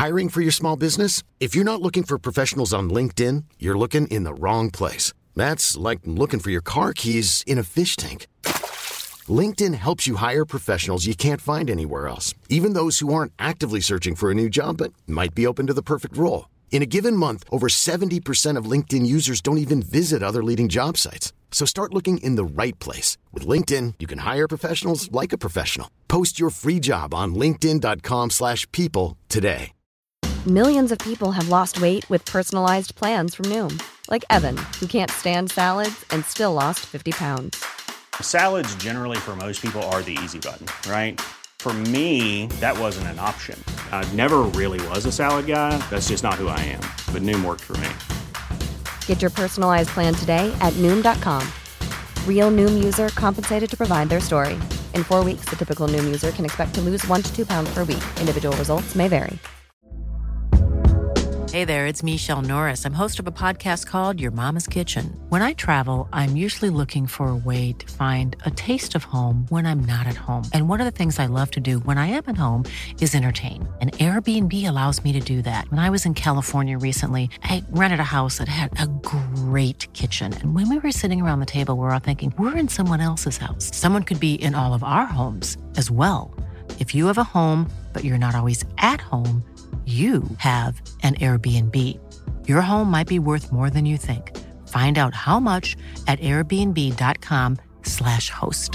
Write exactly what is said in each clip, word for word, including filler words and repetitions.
Hiring for your small business? If you're not looking for professionals on LinkedIn, you're looking in the wrong place. That's like looking for your car keys in a fish tank. LinkedIn helps you hire professionals you can't find anywhere else, even those who aren't actively searching for a new job but might be open to the perfect role. In a given month, over seventy percent of LinkedIn users don't even visit other leading job sites. So start looking in the right place. With LinkedIn, you can hire professionals like a professional. Post your free job on linkedin.com slash people today. Millions of people have lost weight with personalized plans from Noom. Like Evan, who can't stand salads and still lost fifty pounds. Salads generally for most people are the easy button, right? For me, that wasn't an option. I never really was a salad guy. That's just not who I am. But Noom worked for me. Get your personalized plan today at Noom dot com. Real Noom user compensated to provide their story. In four weeks, the typical Noom user can expect to lose one to two pounds per week. Individual results may vary. Hey there, it's Michelle Norris. I'm host of a podcast called Your Mama's Kitchen. When I travel, I'm usually looking for a way to find a taste of home when I'm not at home. And one of the things I love to do when I am at home is entertain. And Airbnb allows me to do that. When I was in California recently, I rented a house that had a great kitchen. And when we were sitting around the table, we were all thinking, we're in someone else's house. Someone could be in all of our homes as well. If you have a home, but you're not always at home, you have an Airbnb. Your home might be worth more than you think. Find out how much at airbnb.com slash host.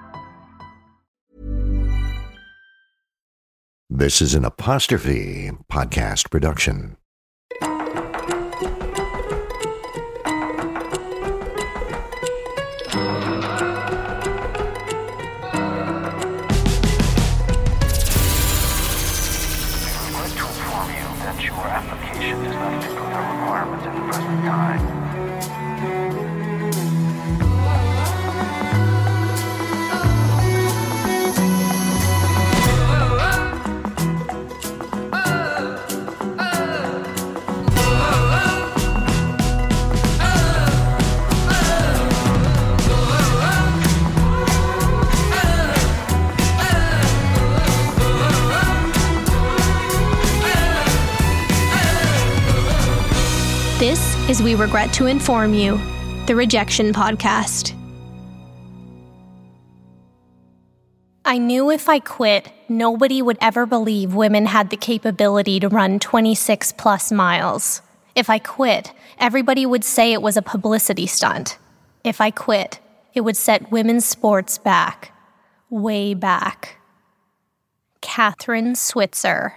This is an Apostrophe podcast production. This is We Regret to Inform You, the Rejection Podcast. I knew if I quit, nobody would ever believe women had the capability to run twenty-six plus miles. If I quit, everybody would say it was a publicity stunt. If I quit, it would set women's sports back. Way back. Kathrine Switzer.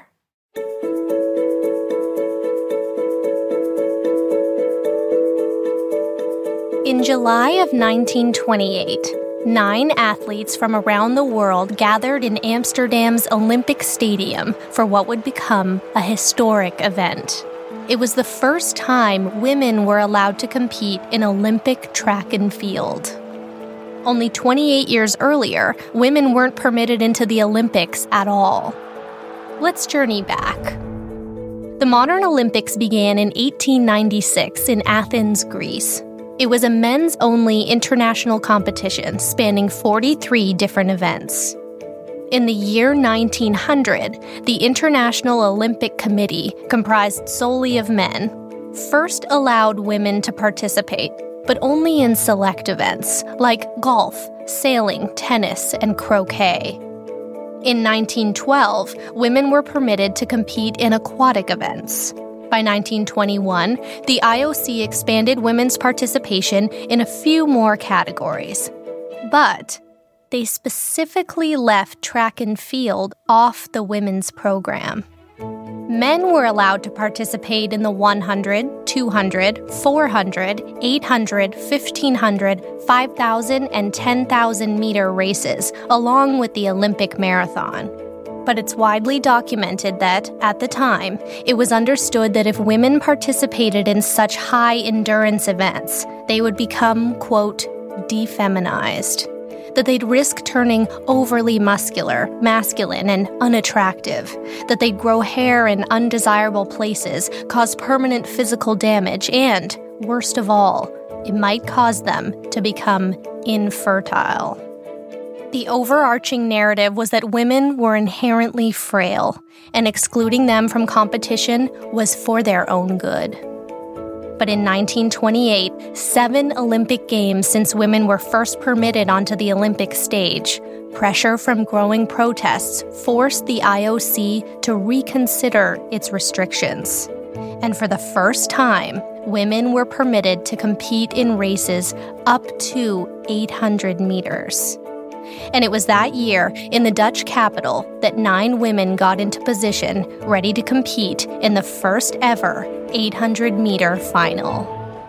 In July of nineteen twenty-eight, nine athletes from around the world gathered in Amsterdam's Olympic Stadium for what would become a historic event. It was the first time women were allowed to compete in Olympic track and field. Only twenty-eight years earlier, women weren't permitted into the Olympics at all. Let's journey back. The modern Olympics began in eighteen ninety-six in Athens, Greece. It was a men's-only international competition spanning forty-three different events. In the year nineteen hundred, the International Olympic Committee, comprised solely of men, first allowed women to participate, but only in select events like golf, sailing, tennis, and croquet. In nineteen twelve, women were permitted to compete in aquatic events. By nineteen twenty-one, the I O C expanded women's participation in a few more categories. But they specifically left track and field off the women's program. Men were allowed to participate in the one hundred, two hundred, four hundred, eight hundred, fifteen hundred, five thousand, and ten thousand meter races, along with the Olympic marathon. But it's widely documented that, at the time, it was understood that if women participated in such high-endurance events, they would become, quote, defeminized. That they'd risk turning overly muscular, masculine, and unattractive. That they'd grow hair in undesirable places, cause permanent physical damage, and, worst of all, it might cause them to become infertile. The overarching narrative was that women were inherently frail, and excluding them from competition was for their own good. But in nineteen twenty-eight, seven Olympic Games since women were first permitted onto the Olympic stage, pressure from growing protests forced the I O C to reconsider its restrictions. And for the first time, women were permitted to compete in races up to eight hundred meters. And it was that year, in the Dutch capital, that nine women got into position, ready to compete in the first ever eight hundred meter final.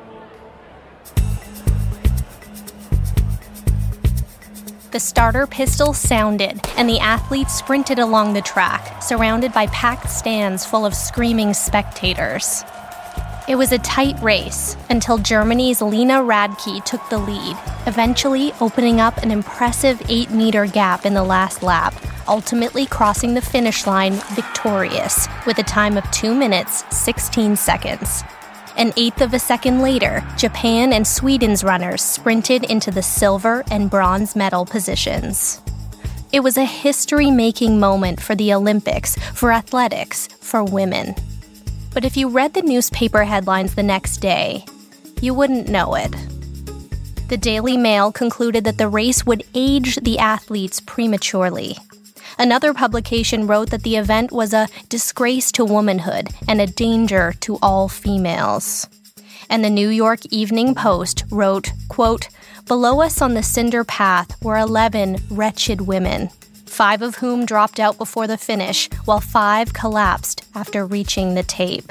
The starter pistol sounded, and the athletes sprinted along the track, surrounded by packed stands full of screaming spectators. It was a tight race until Germany's Lena Radke took the lead, eventually opening up an impressive eight-meter gap in the last lap, ultimately crossing the finish line victorious with a time of two minutes, sixteen seconds. An eighth of a second later, Japan and Sweden's runners sprinted into the silver and bronze medal positions. It was a history-making moment for the Olympics, for athletics, for women. But if you read the newspaper headlines the next day, you wouldn't know it. The Daily Mail concluded that the race would age the athletes prematurely. Another publication wrote that the event was a disgrace to womanhood and a danger to all females. And the New York Evening Post wrote, quote, "Below us on the cinder path were eleven wretched women, five of whom dropped out before the finish, while five collapsed after reaching the tape."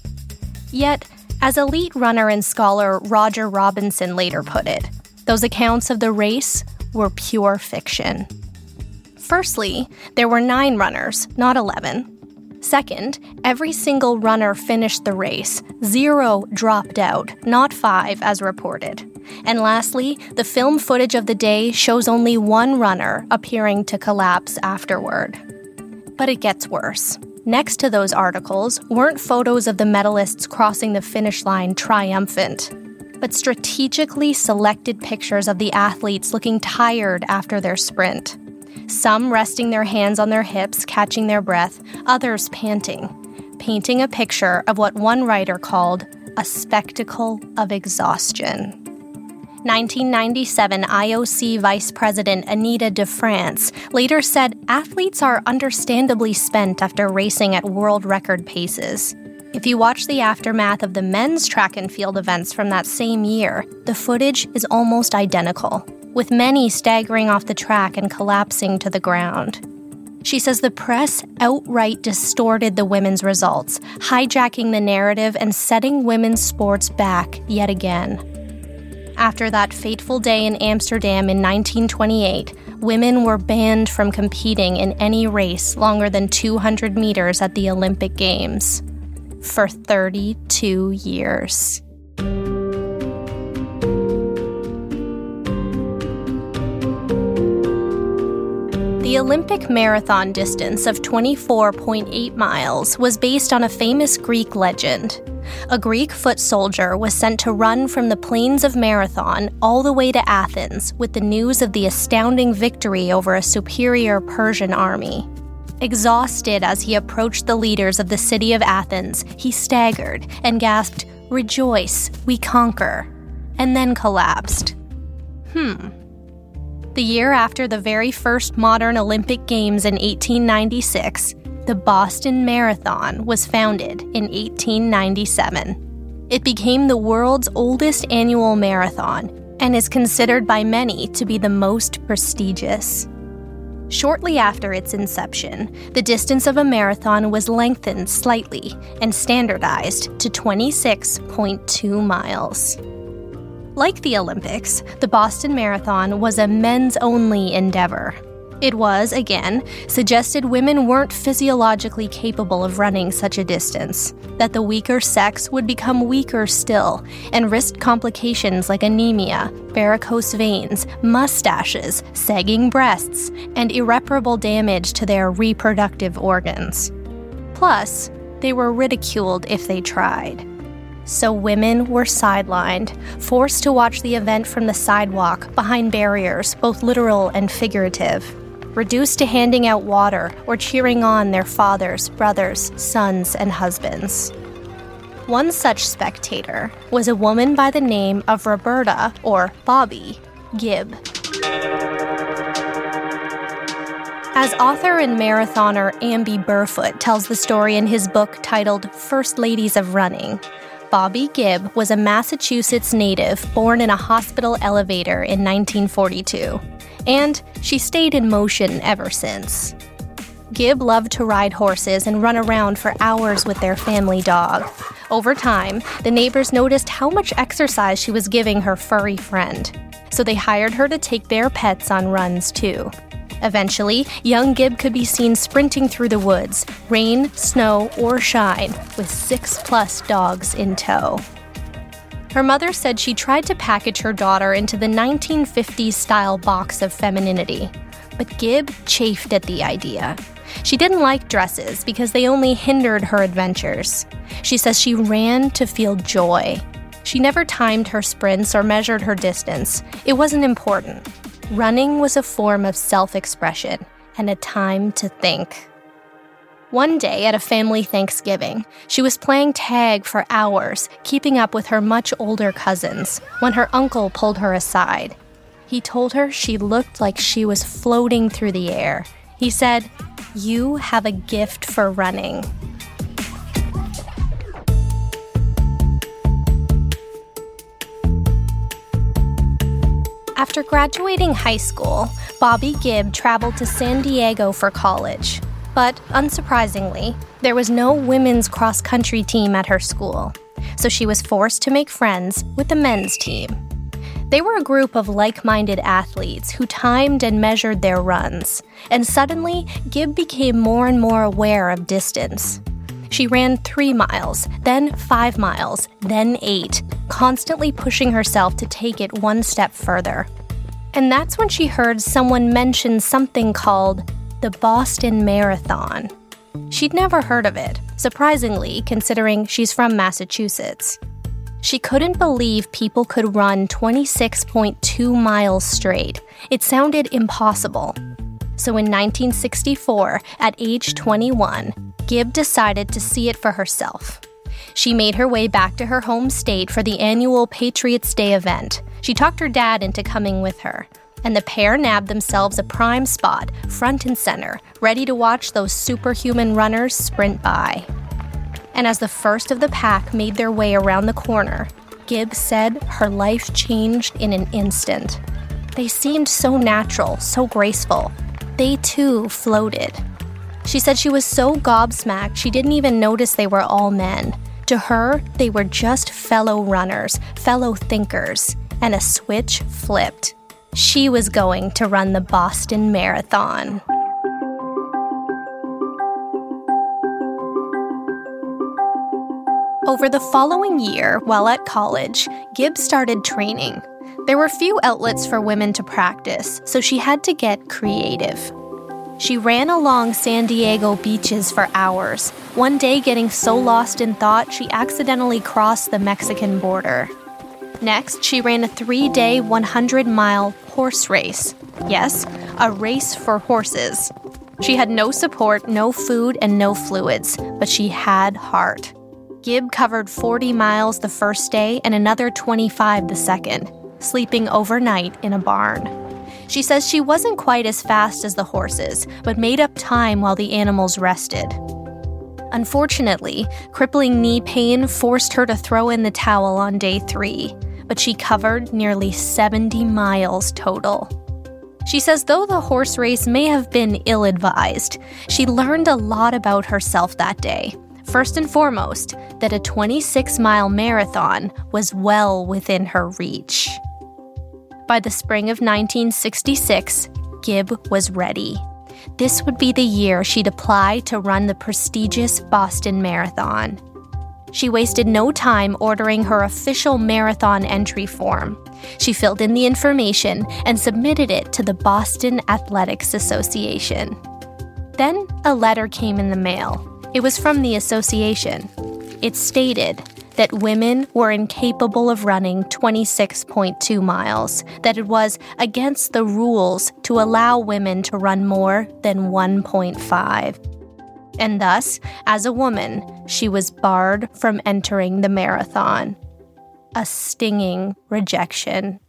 Yet, as elite runner and scholar Roger Robinson later put it, those accounts of the race were pure fiction. Firstly, there were nine runners, not eleven. Second, every single runner finished the race. Zero dropped out, not five as reported. And lastly, the film footage of the day shows only one runner appearing to collapse afterward. But it gets worse. Next to those articles weren't photos of the medalists crossing the finish line triumphant, but strategically selected pictures of the athletes looking tired after their sprint. Some resting their hands on their hips, catching their breath, others panting, painting a picture of what one writer called a spectacle of exhaustion. nineteen ninety-seven I O C Vice President Anita DeFrance later said athletes are understandably spent after racing at world record paces. If you watch the aftermath of the men's track and field events from that same year, the footage is almost identical, with many staggering off the track and collapsing to the ground. She says the press outright distorted the women's results, hijacking the narrative and setting women's sports back yet again. After that fateful day in Amsterdam in nineteen twenty-eight, women were banned from competing in any race longer than two hundred meters at the Olympic Games for thirty-two years. The Olympic marathon distance of twenty-four point eight miles was based on a famous Greek legend. A Greek foot soldier was sent to run from the plains of Marathon all the way to Athens with the news of the astounding victory over a superior Persian army. Exhausted as he approached the leaders of the city of Athens, he staggered and gasped, "Rejoice, we conquer," and then collapsed. Hmm. The year after the very first modern Olympic Games in eighteen ninety-six, the Boston Marathon was founded in eighteen ninety-seven. It became the world's oldest annual marathon and is considered by many to be the most prestigious. Shortly after its inception, the distance of a marathon was lengthened slightly and standardized to twenty-six point two miles. Like the Olympics, the Boston Marathon was a men's-only endeavor. It was, again, suggested women weren't physiologically capable of running such a distance, that the weaker sex would become weaker still and risk complications like anemia, varicose veins, mustaches, sagging breasts, and irreparable damage to their reproductive organs. Plus, they were ridiculed if they tried. So women were sidelined, forced to watch the event from the sidewalk, behind barriers, both literal and figurative, reduced to handing out water or cheering on their fathers, brothers, sons, and husbands. One such spectator was a woman by the name of Roberta, or Bobby, Gibb. As author and marathoner Amby Burfoot tells the story in his book titled First Ladies of Running, Bobby Gibb was a Massachusetts native born in a hospital elevator in nineteen forty-two, and she stayed in motion ever since. Gibb loved to ride horses and run around for hours with their family dog. Over time, the neighbors noticed how much exercise she was giving her furry friend, so they hired her to take their pets on runs too. Eventually, young Gibb could be seen sprinting through the woods, rain, snow, or shine, with six-plus dogs in tow. Her mother said she tried to package her daughter into the nineteen fifties-style box of femininity, but Gibb chafed at the idea. She didn't like dresses because they only hindered her adventures. She says she ran to feel joy. She never timed her sprints or measured her distance. It wasn't important. Running was a form of self-expression and a time to think. One day at a family Thanksgiving, she was playing tag for hours, keeping up with her much older cousins, when her uncle pulled her aside. He told her she looked like she was floating through the air. He said, "You have a gift for running." After graduating high school, Bobby Gibb traveled to San Diego for college. But, unsurprisingly, there was no women's cross-country team at her school, so she was forced to make friends with the men's team. They were a group of like-minded athletes who timed and measured their runs, and suddenly, Gibb became more and more aware of distance. She ran three miles, then five miles, then eight, constantly pushing herself to take it one step further. And that's when she heard someone mention something called the Boston Marathon. She'd never heard of it, surprisingly, considering she's from Massachusetts. She couldn't believe people could run twenty-six point two miles straight. It sounded impossible. So in nineteen sixty-four, at age twenty-one, Gibb decided to see it for herself. She made her way back to her home state for the annual Patriots Day event. She talked her dad into coming with her, and the pair nabbed themselves a prime spot, front and center, ready to watch those superhuman runners sprint by. And as the first of the pack made their way around the corner, Gibb said her life changed in an instant. They seemed so natural, so graceful. They too floated. She said she was so gobsmacked she didn't even notice they were all men. To her, they were just fellow runners, fellow thinkers, and a switch flipped. She was going to run the Boston Marathon. Over the following year, while at college, Gibb started training. There were few outlets for women to practice, so she had to get creative. She ran along San Diego beaches for hours, one day getting so lost in thought she accidentally crossed the Mexican border. Next, she ran a three-day, one hundred mile horse race. Yes, a race for horses. She had no support, no food, and no fluids, but she had heart. Gibb covered forty miles the first day and another twenty-five the second, sleeping overnight in a barn. She says she wasn't quite as fast as the horses, but made up time while the animals rested. Unfortunately, crippling knee pain forced her to throw in the towel on day three, but she covered nearly seventy miles total. She says though the horse race may have been ill-advised, she learned a lot about herself that day. First and foremost, that a twenty-six mile marathon was well within her reach. By the spring of nineteen sixty-six, Gibb was ready. This would be the year she'd apply to run the prestigious Boston Marathon. She wasted no time ordering her official marathon entry form. She filled in the information and submitted it to the Boston Athletics Association. Then a letter came in the mail. It was from the association. It stated, that women were incapable of running twenty-six point two miles, that it was against the rules to allow women to run more than one point five. And thus, as a woman, she was barred from entering the marathon. A stinging rejection.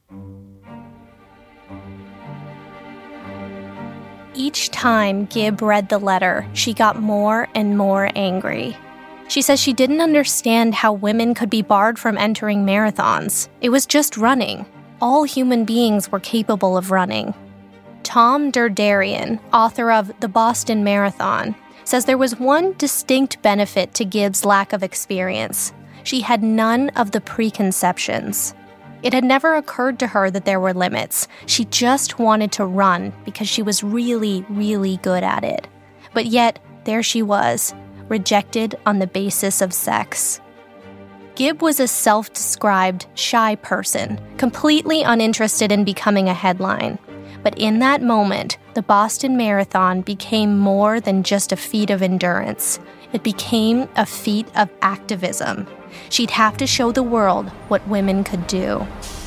Each time Gibb read the letter, she got more and more angry. She says she didn't understand how women could be barred from entering marathons. It was just running. All human beings were capable of running. Tom Derderian, author of The Boston Marathon, says there was one distinct benefit to Gibb's lack of experience. She had none of the preconceptions. It had never occurred to her that there were limits. She just wanted to run because she was really, really good at it. But yet, there she was, rejected on the basis of sex. Gibb was a self-described shy person, completely uninterested in becoming a headline. But in that moment, the Boston Marathon became more than just a feat of endurance. It became a feat of activism. She'd have to show the world what women could do.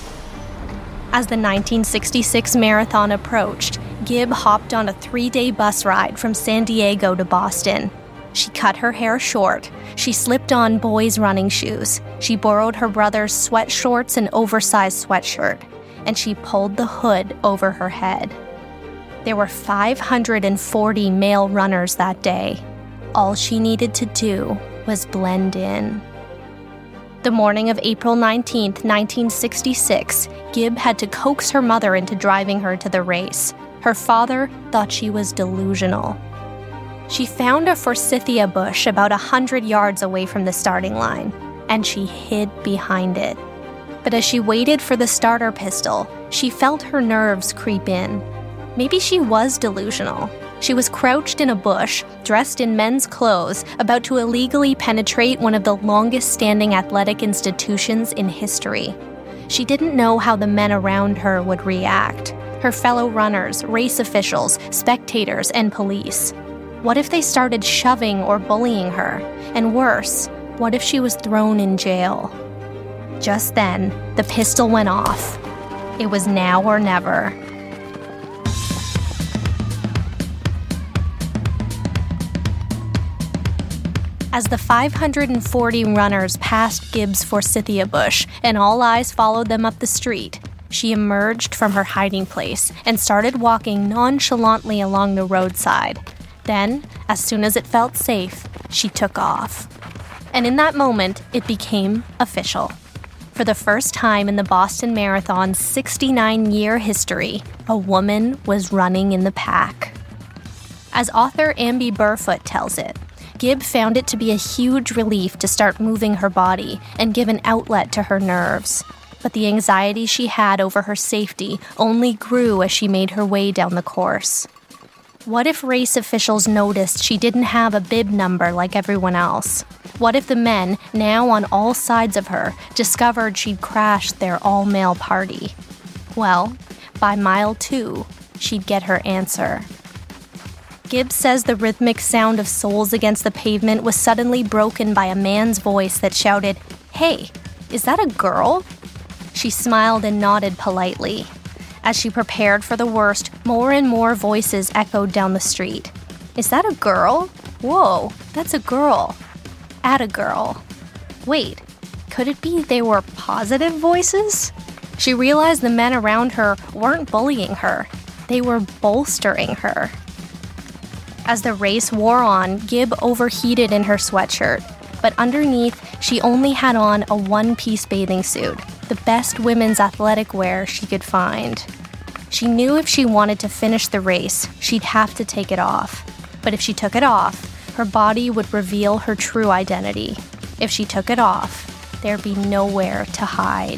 As the nineteen sixty-six marathon approached, Gibb hopped on a three-day bus ride from San Diego to Boston. She cut her hair short. She slipped on boys' running shoes. She borrowed her brother's sweat shorts and oversized sweatshirt, and she pulled the hood over her head. There were five hundred forty male runners that day. All she needed to do was blend in. The morning of April nineteenth, nineteen sixty-six, Gibb had to coax her mother into driving her to the race. Her father thought she was delusional. She found a forsythia bush about a hundred yards away from the starting line, and she hid behind it. But as she waited for the starter pistol, she felt her nerves creep in. Maybe she was delusional. She was crouched in a bush, dressed in men's clothes, about to illegally penetrate one of the longest-standing athletic institutions in history. She didn't know how the men around her would react. Her fellow runners, race officials, spectators, and police. What if they started shoving or bullying her? And worse, what if she was thrown in jail? Just then, the pistol went off. It was now or never. As the five hundred forty runners passed Gibb's forsythia bush and all eyes followed them up the street, she emerged from her hiding place and started walking nonchalantly along the roadside. Then, as soon as it felt safe, she took off. And in that moment, it became official. For the first time in the Boston Marathon's sixty-nine-year history, a woman was running in the pack. As author Amby Burfoot tells it, Gibb found it to be a huge relief to start moving her body and give an outlet to her nerves. But the anxiety she had over her safety only grew as she made her way down the course. What if race officials noticed she didn't have a bib number like everyone else? What if the men, now on all sides of her, discovered she'd crashed their all-male party? Well, by mile two, she'd get her answer. Gibb says the rhythmic sound of soles against the pavement was suddenly broken by a man's voice that shouted, "Hey, is that a girl?" She smiled and nodded politely. As she prepared for the worst, more and more voices echoed down the street. "Is that a girl? Whoa, that's a girl. At a girl. Wait, could it be they were positive voices?" She realized the men around her weren't bullying her. They were bolstering her. As the race wore on, Gibb overheated in her sweatshirt, but underneath, she only had on a one-piece bathing suit, the best women's athletic wear she could find. She knew if she wanted to finish the race, she'd have to take it off. But if she took it off, her body would reveal her true identity. If she took it off, there'd be nowhere to hide.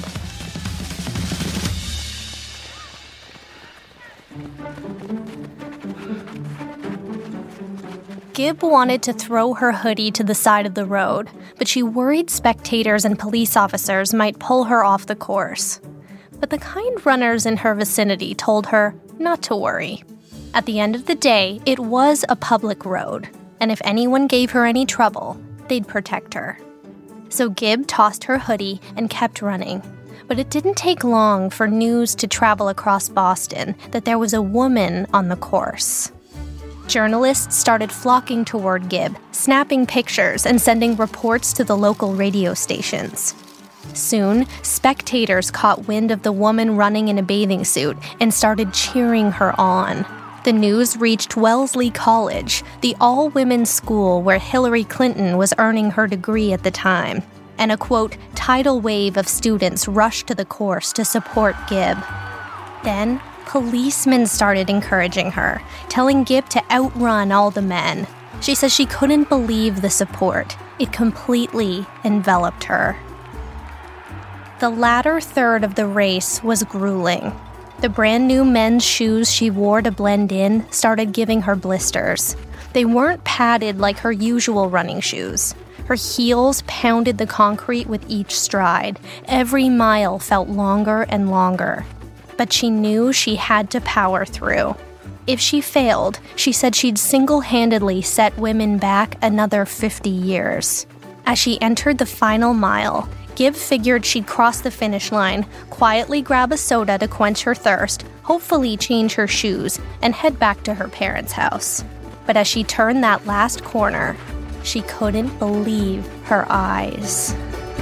Gibb wanted to throw her hoodie to the side of the road, but she worried spectators and police officers might pull her off the course. But the kind runners in her vicinity told her not to worry. At the end of the day, it was a public road, and if anyone gave her any trouble, they'd protect her. So Gibb tossed her hoodie and kept running. But it didn't take long for news to travel across Boston that there was a woman on the course. Journalists started flocking toward Gibb, snapping pictures and sending reports to the local radio stations. Soon, spectators caught wind of the woman running in a bathing suit and started cheering her on. The news reached Wellesley College, the all-women's school where Hillary Clinton was earning her degree at the time, and a, quote, tidal wave of students rushed to the course to support Gibb. Then, policemen started encouraging her, telling Gibb to outrun all the men. She says she couldn't believe the support. It completely enveloped her. The latter third of the race was grueling. The brand new men's shoes she wore to blend in started giving her blisters. They weren't padded like her usual running shoes. Her heels pounded the concrete with each stride. Every mile felt longer and longer. But she knew she had to power through. If she failed, she said she'd single-handedly set women back another fifty years. As she entered the final mile, Gibb figured she'd cross the finish line, quietly grab a soda to quench her thirst, hopefully change her shoes, and head back to her parents' house. But as she turned that last corner, she couldn't believe her eyes.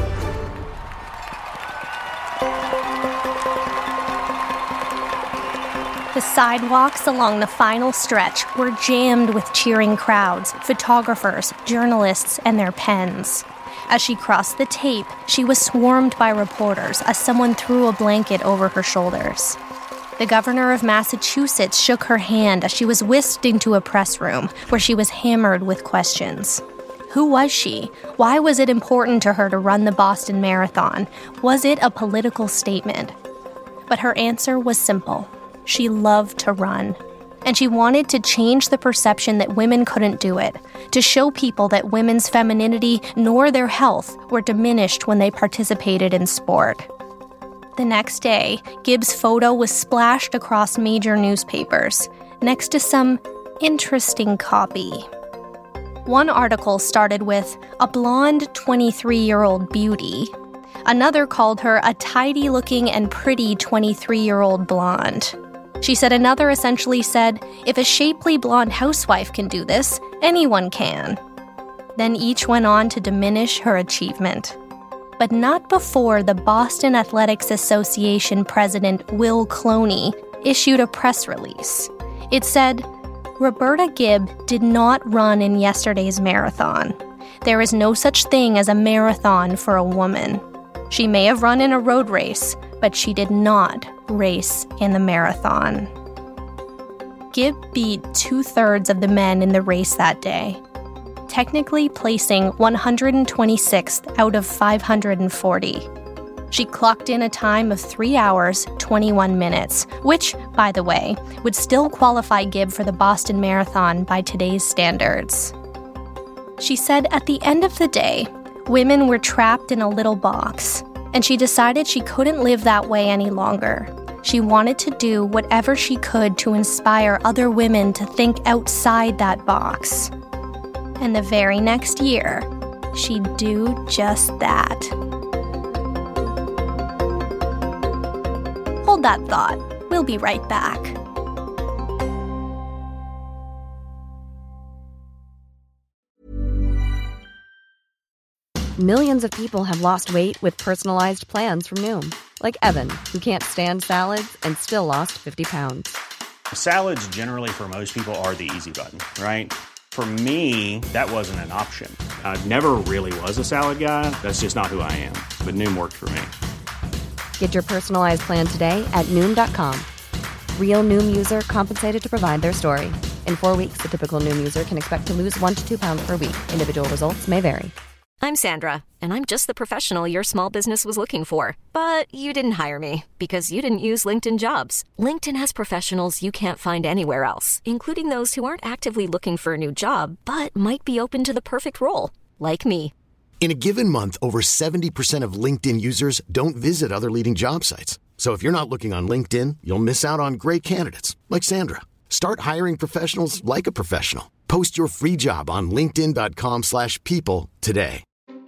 The sidewalks along the final stretch were jammed with cheering crowds, photographers, journalists, and their pens. As she crossed the tape, she was swarmed by reporters as someone threw a blanket over her shoulders. The governor of Massachusetts shook her hand as she was whisked into a press room where she was hammered with questions. Who was she? Why was it important to her to run the Boston Marathon? Was it a political statement? But her answer was simple. She loved to run. And she wanted to change the perception that women couldn't do it, to show people that women's femininity nor their health were diminished when they participated in sport. The next day, Gibb's photo was splashed across major newspapers, next to some interesting copy. One article started with, "A blonde twenty-three-year-old beauty." Another called her a tidy-looking and pretty twenty-three-year-old blonde. She said another essentially said, if a shapely blonde housewife can do this, anyone can. Then each went on to diminish her achievement. But not before the Boston Athletics Association president Will Cloney issued a press release. It said, Roberta Gibb did not run in yesterday's marathon. There is no such thing as a marathon for a woman. She may have run in a road race, but she did not race in the marathon. Gibb beat two-thirds of the men in the race that day, technically placing one hundred twenty-sixth out of five hundred forty. She clocked in a time of three hours, twenty-one minutes, which, by the way, would still qualify Gibb for the Boston Marathon by today's standards. She said at the end of the day, women were trapped in a little box, and she decided she couldn't live that way any longer. She wanted to do whatever she could to inspire other women to think outside that box. And the very next year, she'd do just that. Hold that thought. We'll be right back. Millions of people have lost weight with personalized plans from Noom. Like Evan, who can't stand salads and still lost fifty pounds. Salads generally for most people are the easy button, right? For me, that wasn't an option. I never really was a salad guy. That's just not who I am. But Noom worked for me. Get your personalized plan today at Noom dot com. Real Noom user compensated to provide their story. In four weeks, the typical Noom user can expect to lose one to two pounds per week. Individual results may vary. I'm Sandra, and I'm just the professional your small business was looking for. But you didn't hire me because you didn't use LinkedIn Jobs. LinkedIn has professionals you can't find anywhere else, including those who aren't actively looking for a new job, but might be open to the perfect role, like me. In a given month, over seventy percent of LinkedIn users don't visit other leading job sites. So if you're not looking on LinkedIn, you'll miss out on great candidates like Sandra. Start hiring professionals like a professional. Post your free job on linkedin dot com slash people today.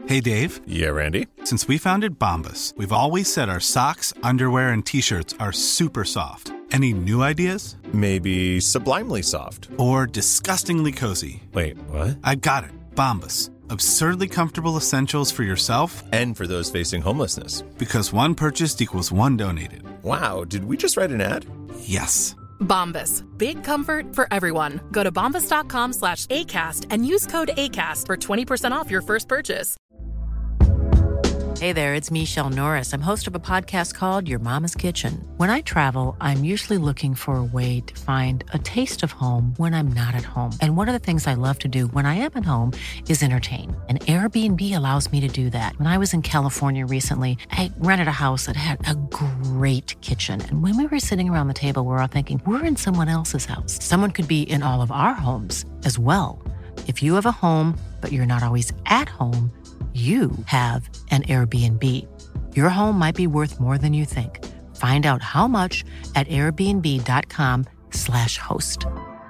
Hey, Dave. Yeah, Randy. Since we founded Bombas, we've always said our socks, underwear, and T-shirts are super soft. Any new ideas? Maybe sublimely soft. Or disgustingly cozy. Wait, what? I got it. Bombas. Absurdly comfortable essentials for yourself and for those facing homelessness. Because one purchased equals one donated. Wow, did we just write an ad? Yes. Bombas. Big comfort for everyone. Go to bombas.com slash ACAST and use code ACAST for twenty percent off your first purchase. Hey there, it's Michelle Norris. I'm host of a podcast called Your Mama's Kitchen. When I travel, I'm usually looking for a way to find a taste of home when I'm not at home. And one of the things I love to do when I am at home is entertain. And Airbnb allows me to do that. When I was in California recently, I rented a house that had a great kitchen. And when we were sitting around the table, we were all thinking, we're in someone else's house. Someone could be in all of our homes as well. If you have a home, but you're not always at home, you have an Airbnb. Your home might be worth more than you think. Find out how much at airbnb.com slash host.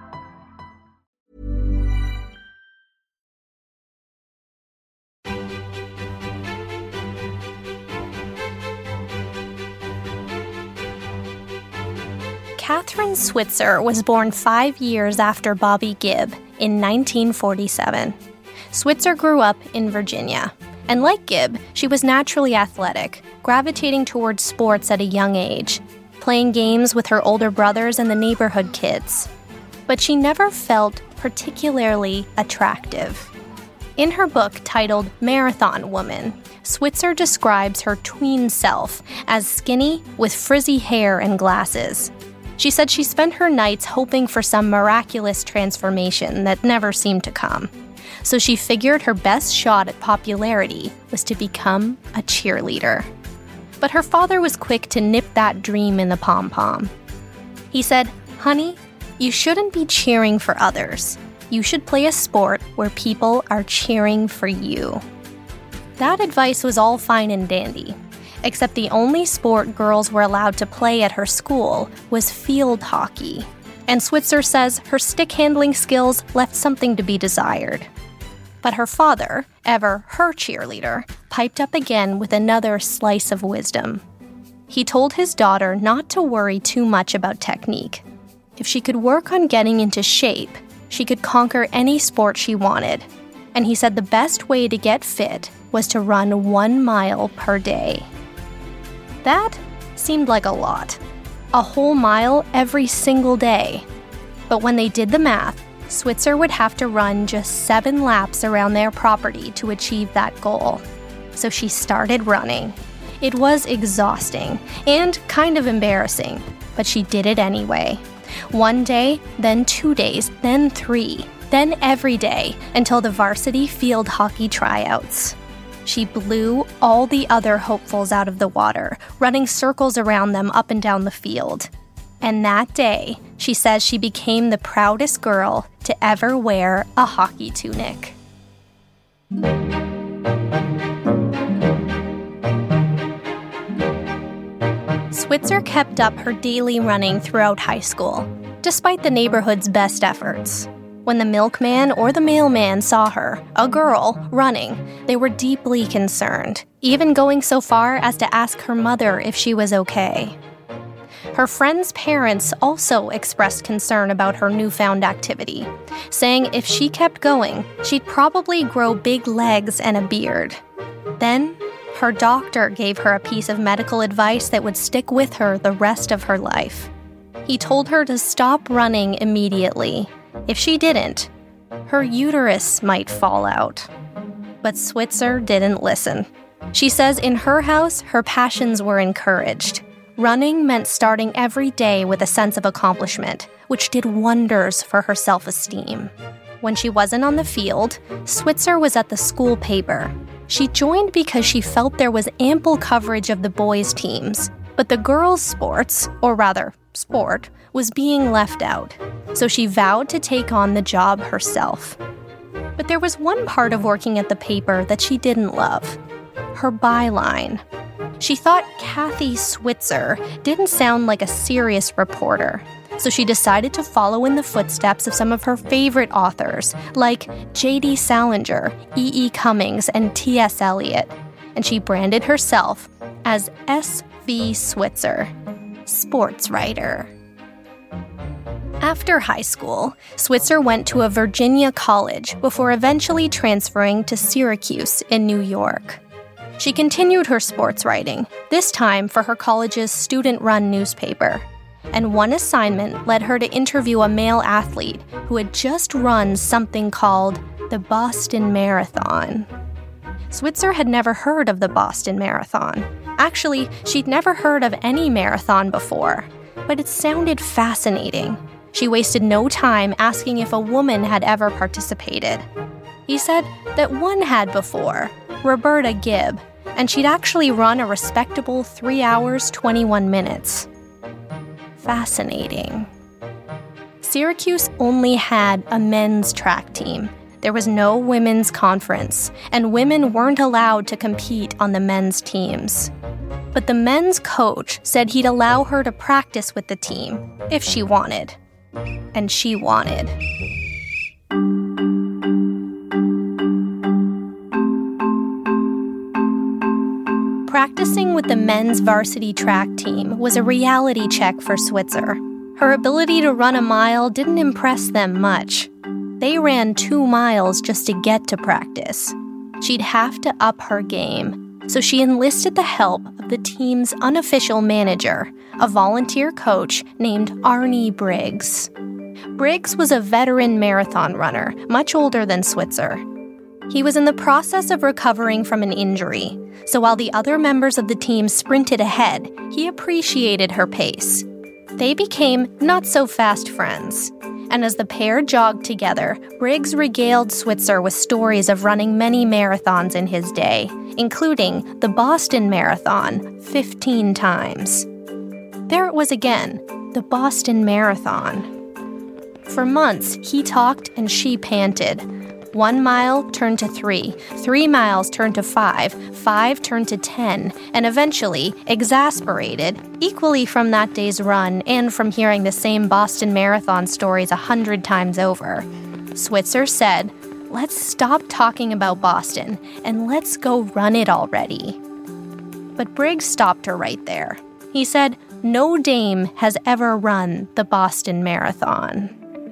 Kathrine Switzer was born five years after Bobby Gibb in nineteen forty-seven. Switzer grew up in Virginia, and like Gibb, she was naturally athletic, gravitating towards sports at a young age, playing games with her older brothers and the neighborhood kids. But she never felt particularly attractive. In her book titled Marathon Woman, Switzer describes her tween self as skinny with frizzy hair and glasses. She said she spent her nights hoping for some miraculous transformation that never seemed to come. So she figured her best shot at popularity was to become a cheerleader. But her father was quick to nip that dream in the pom-pom. He said, "Honey, you shouldn't be cheering for others. You should play a sport where people are cheering for you." That advice was all fine and dandy, except the only sport girls were allowed to play at her school was field hockey. And Switzer says her stick-handling skills left something to be desired. But her father, ever her cheerleader, piped up again with another slice of wisdom. He told his daughter not to worry too much about technique. If she could work on getting into shape, she could conquer any sport she wanted. And he said the best way to get fit was to run one mile per day. That seemed like a lot. A whole mile every single day. But when they did the math, Switzer would have to run just seven laps around their property to achieve that goal. So she started running. It was exhausting and kind of embarrassing, but she did it anyway. One day, then two days, then three, then every day until the varsity field hockey tryouts. She blew all the other hopefuls out of the water, running circles around them up and down the field. And that day, she says she became the proudest girl to ever wear a hockey tunic. Switzer kept up her daily running throughout high school, despite the neighborhood's best efforts. When the milkman or the mailman saw her, a girl, running, they were deeply concerned, even going so far as to ask her mother if she was okay. Her friends' parents also expressed concern about her newfound activity, saying if she kept going, she'd probably grow big legs and a beard. Then, her doctor gave her a piece of medical advice that would stick with her the rest of her life. He told her to stop running immediately. If she didn't, her uterus might fall out. But Switzer didn't listen. She says in her house, her passions were encouraged. Running meant starting every day with a sense of accomplishment, which did wonders for her self-esteem. When she wasn't on the field, Switzer was at the school paper. She joined because she felt there was ample coverage of the boys' teams, but the girls' sports, or rather, sport, was being left out. So she vowed to take on the job herself. But there was one part of working at the paper that she didn't love: her byline. She thought Kathy Switzer didn't sound like a serious reporter, so she decided to follow in the footsteps of some of her favorite authors, like J D Salinger, E E Cummings, and T S Eliot, and she branded herself as S V Switzer, sports writer. After high school, Switzer went to a Virginia college before eventually transferring to Syracuse in New York. She continued her sports writing, this time for her college's student-run newspaper. And one assignment led her to interview a male athlete who had just run something called the Boston Marathon. Switzer had never heard of the Boston Marathon. Actually, she'd never heard of any marathon before, but it sounded fascinating. She wasted no time asking if a woman had ever participated. He said that one had before, Roberta Gibb, and she'd actually run a respectable three hours, twenty-one minutes. Fascinating. Syracuse only had a men's track team. There was no women's conference, and women weren't allowed to compete on the men's teams. But the men's coach said he'd allow her to practice with the team if she wanted. And she wanted. Practicing with the men's varsity track team was a reality check for Switzer. Her ability to run a mile didn't impress them much. They ran two miles just to get to practice. She'd have to up her game, so she enlisted the help of the team's unofficial manager, a volunteer coach named Arnie Briggs. Briggs was a veteran marathon runner, much older than Switzer. He was in the process of recovering from an injury, so while the other members of the team sprinted ahead, he appreciated her pace. They became not-so-fast friends, and as the pair jogged together, Briggs regaled Switzer with stories of running many marathons in his day, including the Boston Marathon fifteen times. There it was again, the Boston Marathon. For months, he talked and she panted. One mile turned to three, three miles turned to five, five turned to ten, and eventually, exasperated, equally from that day's run and from hearing the same Boston Marathon stories a hundred times over, Switzer said, "Let's stop talking about Boston, and let's go run it already." But Briggs stopped her right there. He said, "No dame has ever run the Boston Marathon."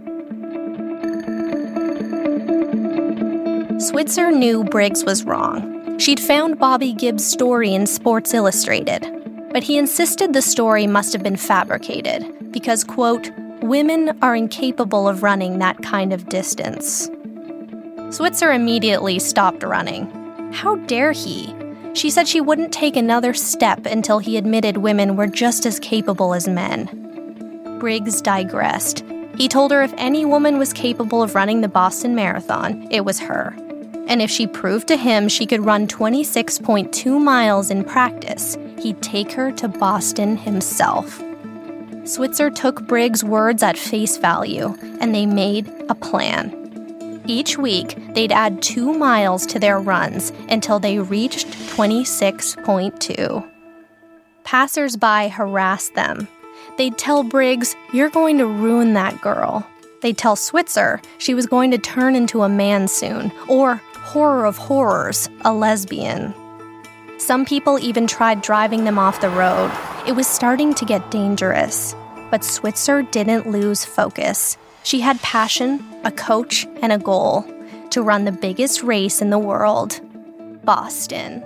Switzer knew Briggs was wrong. She'd found Bobby Gibb's story in Sports Illustrated, but he insisted the story must have been fabricated because, quote, "women are incapable of running that kind of distance." Switzer immediately stopped running. How dare he? She said she wouldn't take another step until he admitted women were just as capable as men. Briggs digressed. He told her if any woman was capable of running the Boston Marathon, it was her. And if she proved to him she could run twenty-six point two miles in practice, he'd take her to Boston himself. Switzer took Briggs' words at face value, and they made a plan. Each week, they'd add two miles to their runs until they reached twenty-six point two. Passers-by harassed them. They'd tell Briggs, "You're going to ruin that girl." They'd tell Switzer she was going to turn into a man soon, or, horror of horrors, a lesbian. Some people even tried driving them off the road. It was starting to get dangerous. But Switzer didn't lose focus. She had passion, a coach, and a goal: to run the biggest race in the world, Boston.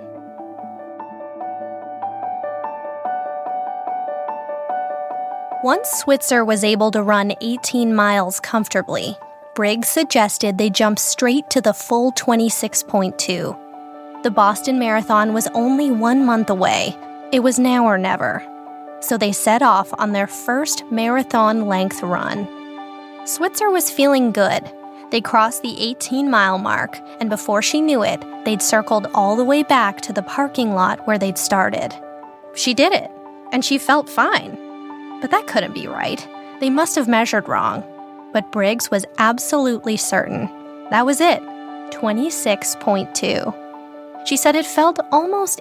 Once Switzer was able to run eighteen miles comfortably, Briggs suggested they jump straight to the full twenty-six point two. The Boston Marathon was only one month away. It was now or never. So they set off on their first marathon-length run. Switzer was feeling good. They crossed the eighteen-mile mark, and before she knew it, they'd circled all the way back to the parking lot where they'd started. She did it, and she felt fine. But that couldn't be right. They must have measured wrong. But Briggs was absolutely certain. That was it, twenty-six point two. She said it felt almost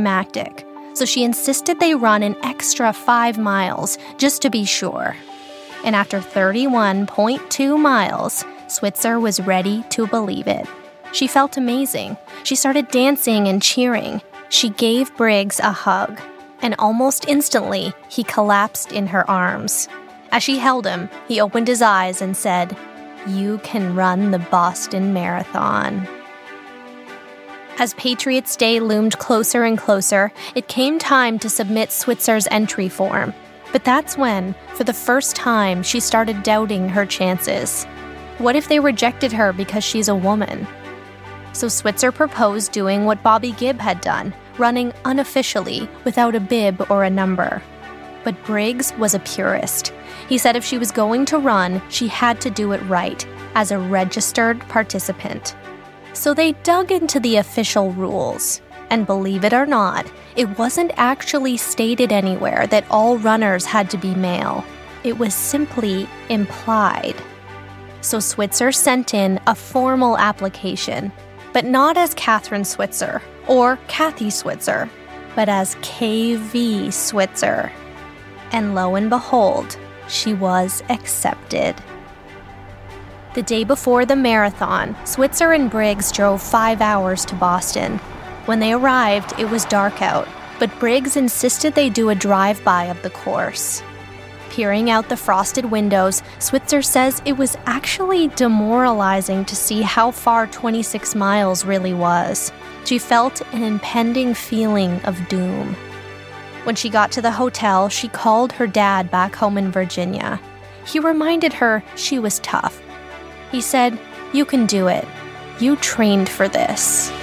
anticlimactic, so she insisted they run an extra five miles just to be sure. And after thirty-one point two miles, Switzer was ready to believe it. She felt amazing. She started dancing and cheering. She gave Briggs a hug, and almost instantly, he collapsed in her arms. As she held him, he opened his eyes and said, "You can run the Boston Marathon." As Patriots' Day loomed closer and closer, it came time to submit Switzer's entry form. But that's when, for the first time, she started doubting her chances. What if they rejected her because she's a woman? So Switzer proposed doing what Bobby Gibb had done, running unofficially without a bib or a number. But Briggs was a purist. He said if she was going to run, she had to do it right, as a registered participant. So they dug into the official rules. And believe it or not, it wasn't actually stated anywhere that all runners had to be male. It was simply implied. So Switzer sent in a formal application, but not as Catherine Switzer or Kathy Switzer, but as K V Switzer. And lo and behold, she was accepted. The day before the marathon, Switzer and Briggs drove five hours to Boston. When they arrived, it was dark out, but Briggs insisted they do a drive-by of the course. Peering out the frosted windows, Switzer says it was actually demoralizing to see how far twenty-six miles really was. She felt an impending feeling of doom. When she got to the hotel, she called her dad back home in Virginia. He reminded her she was tough. He said, "You can do it. You trained for this."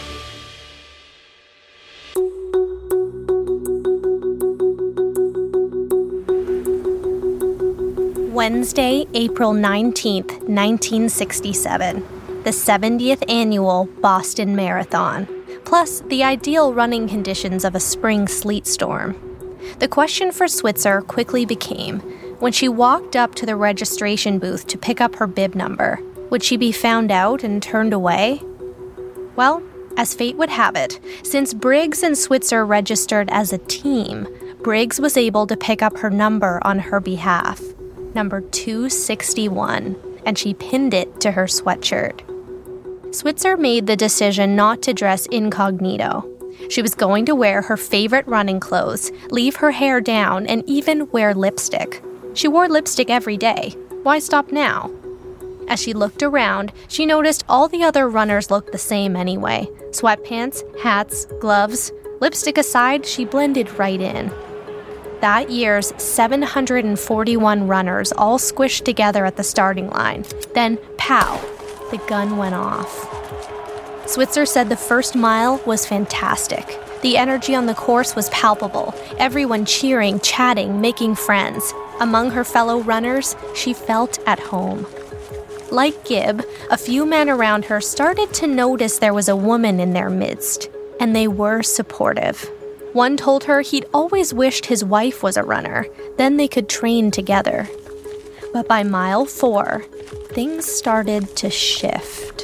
Wednesday, April nineteenth, nineteen sixty-seven, the seventieth annual Boston Marathon, plus the ideal running conditions of a spring sleet storm. The question for Switzer quickly became, when she walked up to the registration booth to pick up her bib number, would she be found out and turned away? Well, as fate would have it, since Briggs and Switzer registered as a team, Briggs was able to pick up her number on her behalf. Number two sixty-one, and she pinned it to her sweatshirt. Switzer made the decision not to dress incognito. She was going to wear her favorite running clothes, leave her hair down, and even wear lipstick. She wore lipstick every day. Why stop now? As she looked around, she noticed all the other runners looked the same anyway. Sweatpants, hats, gloves. Lipstick aside, she blended right in. That year's seven hundred forty-one runners all squished together at the starting line. Then, pow, the gun went off. Switzer said the first mile was fantastic. The energy on the course was palpable, everyone cheering, chatting, making friends. Among her fellow runners, she felt at home. Like Gibb, a few men around her started to notice there was a woman in their midst, and they were supportive. One told her he'd always wished his wife was a runner, then they could train together. But by mile four, things started to shift.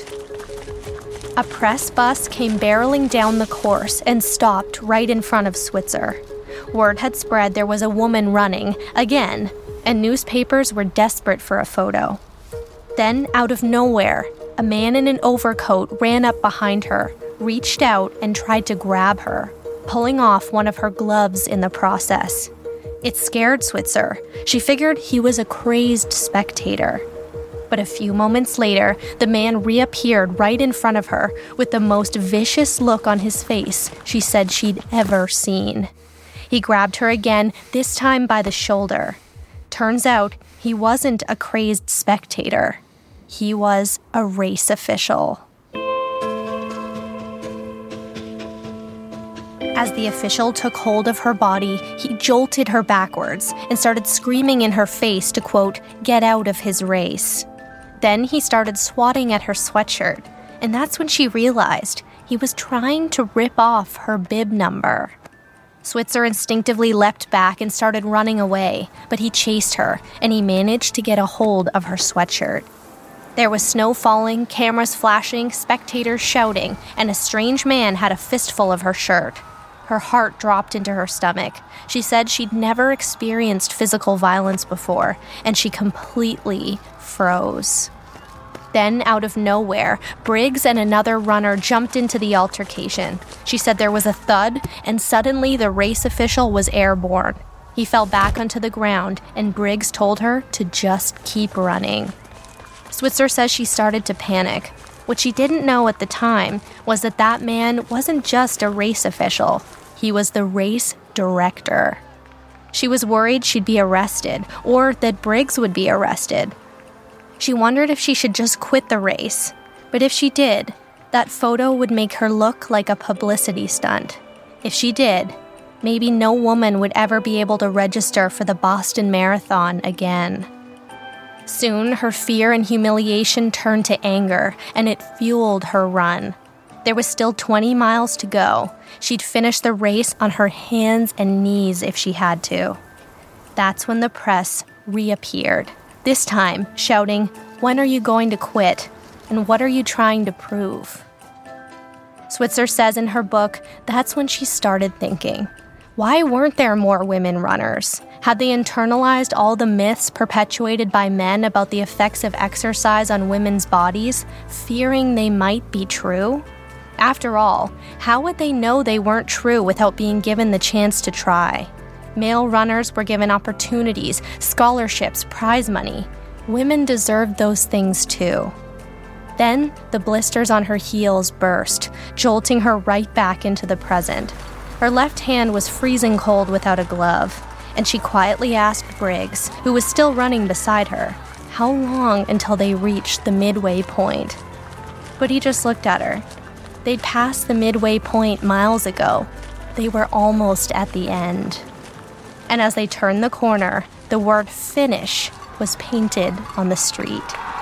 A press bus came barreling down the course and stopped right in front of Switzer. Word had spread there was a woman running, again, and newspapers were desperate for a photo. Then, out of nowhere, a man in an overcoat ran up behind her, reached out, and tried to grab her, pulling off one of her gloves in the process. It scared Switzer. She figured he was a crazed spectator. But a few moments later, the man reappeared right in front of her with the most vicious look on his face she said she'd ever seen. He grabbed her again, this time by the shoulder. Turns out, he wasn't a crazed spectator. He was a race official. As the official took hold of her body, he jolted her backwards and started screaming in her face to, quote, get out of his race. Then he started swatting at her sweatshirt, and that's when she realized he was trying to rip off her bib number. Switzer instinctively leapt back and started running away, but he chased her, and he managed to get a hold of her sweatshirt. There was snow falling, cameras flashing, spectators shouting, and a strange man had a fistful of her shirt. Her heart dropped into her stomach. She said she'd never experienced physical violence before, and she completely froze. Then, out of nowhere, Briggs and another runner jumped into the altercation. She said there was a thud, and suddenly the race official was airborne. He fell back onto the ground, and Briggs told her to just keep running. Switzer says she started to panic. What she didn't know at the time was that that man wasn't just a race official. He was the race director. She was worried she'd be arrested, or that Briggs would be arrested. She wondered if she should just quit the race. But if she did, that photo would make her look like a publicity stunt. If she did, maybe no woman would ever be able to register for the Boston Marathon again. Soon, her fear and humiliation turned to anger, and it fueled her run. There was still twenty miles to go. She'd finish the race on her hands and knees if she had to. That's when the press reappeared, this time shouting, "When are you going to quit? And what are you trying to prove?" Switzer says in her book that's when she started thinking, why weren't there more women runners? Had they internalized all the myths perpetuated by men about the effects of exercise on women's bodies, fearing they might be true? After all, how would they know they weren't true without being given the chance to try? Male runners were given opportunities, scholarships, prize money. Women deserved those things too. Then, the blisters on her heels burst, jolting her right back into the present. Her left hand was freezing cold without a glove, and she quietly asked Briggs, who was still running beside her, how long until they reached the midway point. But he just looked at her. They'd passed the midway point miles ago. They were almost at the end. And as they turned the corner, the word "finish" was painted on the street.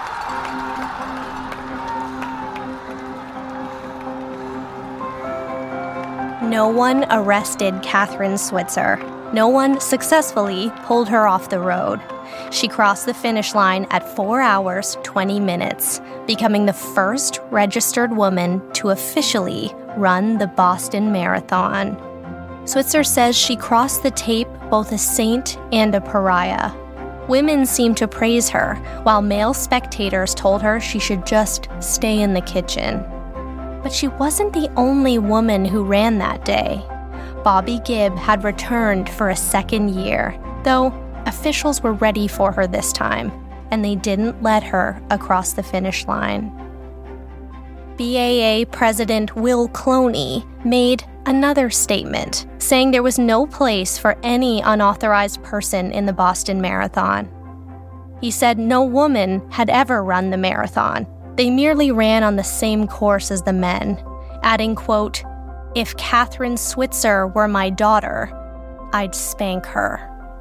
No one arrested Kathrine Switzer. No one successfully pulled her off the road. She crossed the finish line at four hours, twenty minutes, becoming the first registered woman to officially run the Boston Marathon. Switzer says she crossed the tape both a saint and a pariah. Women seemed to praise her, while male spectators told her she should just stay in the kitchen. But she wasn't the only woman who ran that day. Bobby Gibb had returned for a second year, though officials were ready for her this time, and they didn't let her across the finish line. B A A President Will Cloney made another statement, saying there was no place for any unauthorized person in the Boston Marathon. He said no woman had ever run the marathon. They merely ran on the same course as the men, adding, quote, "If Kathrine Switzer were my daughter, I'd spank her."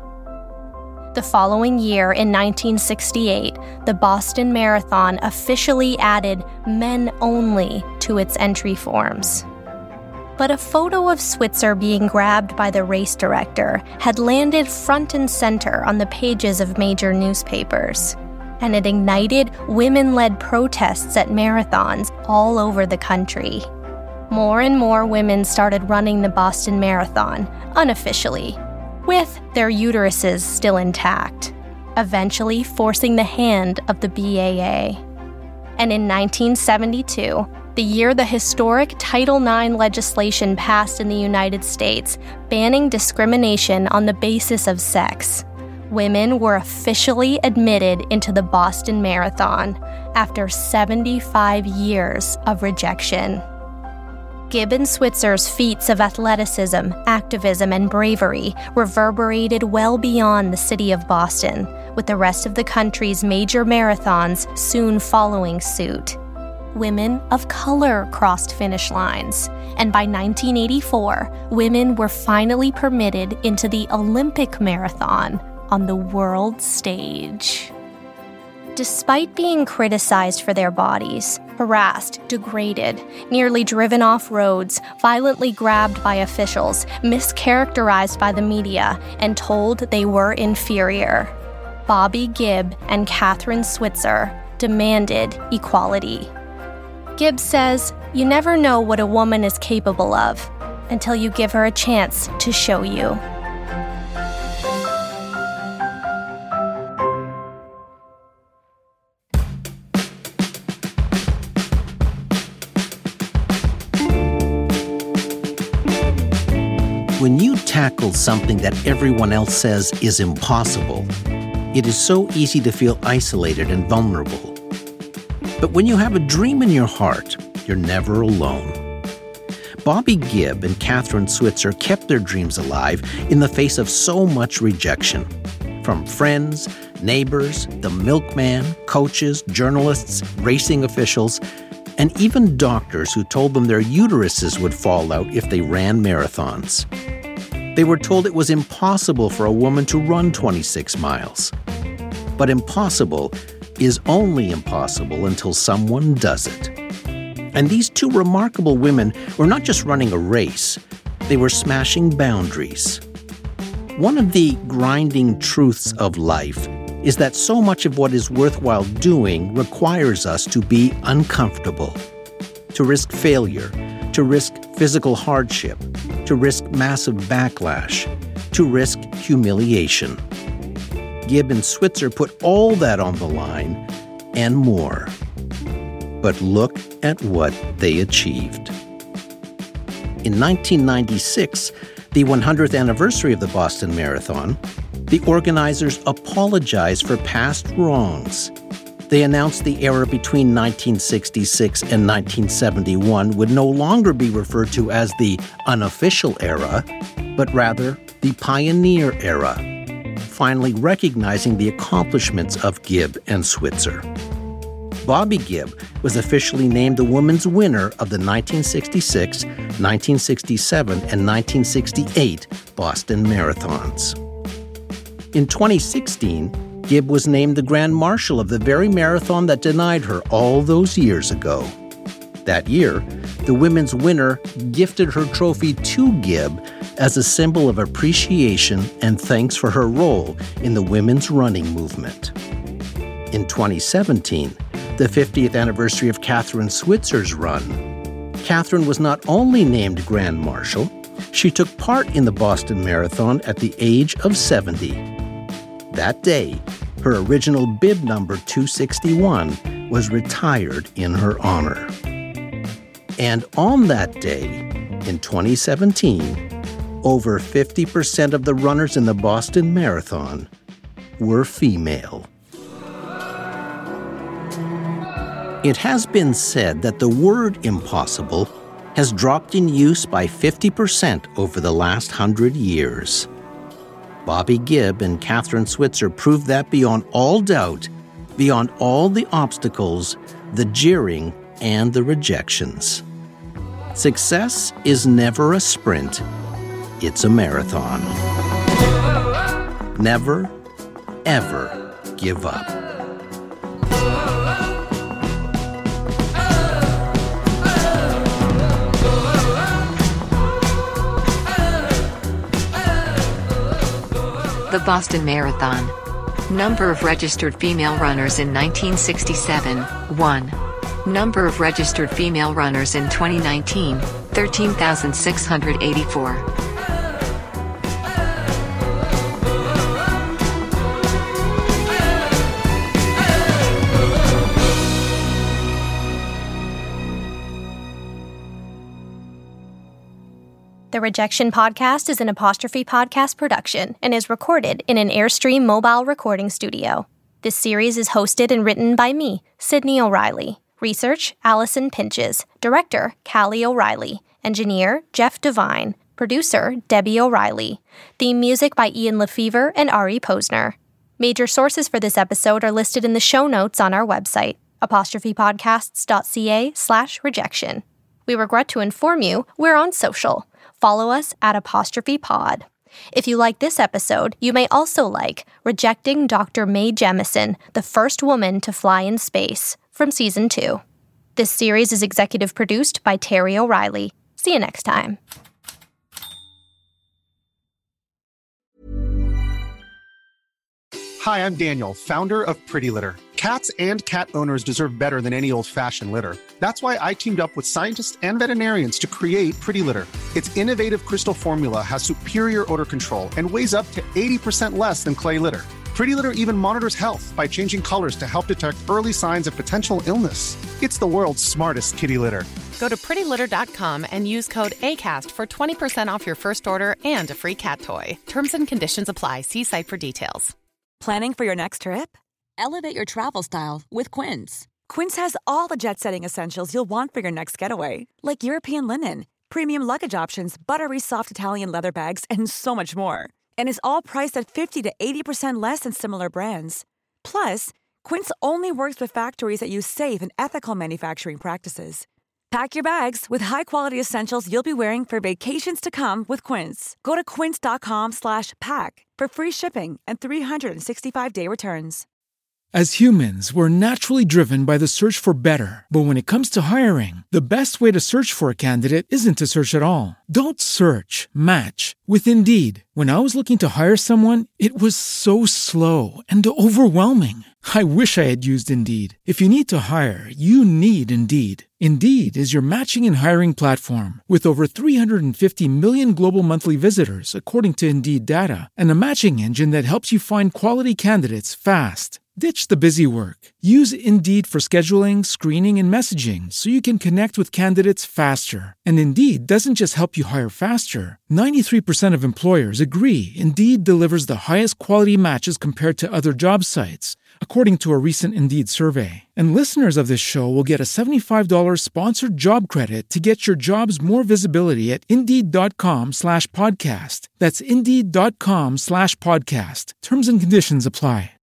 The following year, in nineteen sixty-eight, the Boston Marathon officially added men only to its entry forms. But a photo of Switzer being grabbed by the race director had landed front and center on the pages of major newspapers, and it ignited women-led protests at marathons all over the country. More and more women started running the Boston Marathon, unofficially, with their uteruses still intact, eventually forcing the hand of the B A A. And in nineteen seventy-two, the year the historic Title nine legislation passed in the United States, banning discrimination on the basis of sex, women were officially admitted into the Boston Marathon after seventy-five years of rejection. Gibb and Switzer's feats of athleticism, activism, and bravery reverberated well beyond the city of Boston, with the rest of the country's major marathons soon following suit. Women of color crossed finish lines, and by nineteen eighty-four, women were finally permitted into the Olympic marathon on the world stage. Despite being criticized for their bodies, harassed, degraded, nearly driven off roads, violently grabbed by officials, mischaracterized by the media, and told they were inferior, Bobby Gibb and Kathrine Switzer demanded equality. Gibb says, "You never know what a woman is capable of. until you give her a chance to show you. When you tackle something that everyone else says is impossible, it is so easy to feel isolated and vulnerable. But when you have a dream in your heart, you're never alone. Bobby Gibb and Kathrine Switzer kept their dreams alive in the face of so much rejection. From friends, neighbors, the milkman, coaches, journalists, racing officials, and even doctors who told them their uteruses would fall out if they ran marathons. They were told it was impossible for a woman to run twenty-six miles. But impossible is only impossible until someone does it. And these two remarkable women were not just running a race, they were smashing boundaries. One of the grinding truths of life is that so much of what is worthwhile doing requires us to be uncomfortable, to risk failure, to risk physical hardship, to risk massive backlash, to risk humiliation. Gibb and Switzer put all that on the line and more. But look at what they achieved. In nineteen ninety-six, the one hundredth anniversary of the Boston Marathon, the organizers apologized for past wrongs. They announced the era between nineteen sixty-six and nineteen seventy-one would no longer be referred to as the unofficial era, but rather the pioneer era, finally recognizing the accomplishments of Gibb and Switzer. Bobby Gibb was officially named the women's winner of the nineteen sixty-six, nineteen sixty-seven, and nineteen sixty-eight Boston Marathons. In twenty sixteen, Gibb was named the Grand Marshal of the very marathon that denied her all those years ago. That year, the women's winner gifted her trophy to Gibb as a symbol of appreciation and thanks for her role in the women's running movement. In twenty seventeen, the fiftieth anniversary of Kathrine Switzer's run, Kathrine was not only named Grand Marshal, she took part in the Boston Marathon at the age of seventy. That day, her original bib number two sixty-one was retired in her honor. And on that day, in twenty seventeen, over fifty percent of the runners in the Boston Marathon were female. It has been said that the word impossible has dropped in use by fifty percent over the last hundred years. Bobby Gibb and Kathrine Switzer proved that beyond all doubt, beyond all the obstacles, the jeering, and the rejections. Success is never a sprint, it's a marathon. Never, ever give up. The Boston Marathon. Number of registered female runners in nineteen sixty-seven, one. Number of registered female runners in twenty nineteen, thirteen thousand six hundred eighty-four. The Rejection Podcast is an Apostrophe Podcast production and is recorded in an Airstream mobile recording studio. This series is hosted and written by me, Sydney O'Reilly. Research, Allison Pinches. Director, Callie O'Reilly. Engineer, Jeff Devine. Producer, Debbie O'Reilly. Theme music by Ian Lefevre and Ari Posner. Major sources for this episode are listed in the show notes on our website, apostrophepodcasts.ca slash rejection. We regret to inform you we're on social. Follow us at Apostrophe Pod. If you like this episode, you may also like Rejecting Doctor Mae Jemison, the first woman to fly in space, from Season two. This series is executive produced by Terry O'Reilly. See you next time. Hi, I'm Daniel, founder of Pretty Litter. Cats and cat owners deserve better than any old-fashioned litter. That's why I teamed up with scientists and veterinarians to create Pretty Litter. Its innovative Crystal formula has superior odor control and weighs up to eighty percent less than clay litter. Pretty Litter even monitors health by changing colors to help detect early signs of potential illness. It's the world's smartest kitty litter. Go to pretty litter dot com and use code ACAST for twenty percent off your first order and a free cat toy. Terms and conditions apply. See site for details. Planning for your next trip? Elevate your travel style with Quince. Quince has all the jet-setting essentials you'll want for your next getaway, like European linen, premium luggage options, buttery soft Italian leather bags, and so much more. And is all priced at fifty to eighty percent less than similar brands. Plus, Quince only works with factories that use safe and ethical manufacturing practices. Pack your bags with high-quality essentials you'll be wearing for vacations to come with Quince. Go to quince dot com slash pack for free shipping and three sixty-five day returns. As humans, we're naturally driven by the search for better. But when it comes to hiring, the best way to search for a candidate isn't to search at all. Don't search, match with Indeed. When I was looking to hire someone, it was so slow and overwhelming. I wish I had used Indeed. If you need to hire, you need Indeed. Indeed is your matching and hiring platform with over three hundred fifty million global monthly visitors, according to Indeed data, and a matching engine that helps you find quality candidates fast. Ditch the busy work. Use Indeed for scheduling, screening, and messaging so you can connect with candidates faster. And Indeed doesn't just help you hire faster. ninety-three percent of employers agree Indeed delivers the highest quality matches compared to other job sites, according to a recent Indeed survey. And listeners of this show will get a seventy-five dollars sponsored job credit to get your jobs more visibility at Indeed.com slash podcast. That's Indeed.com slash podcast. Terms and conditions apply.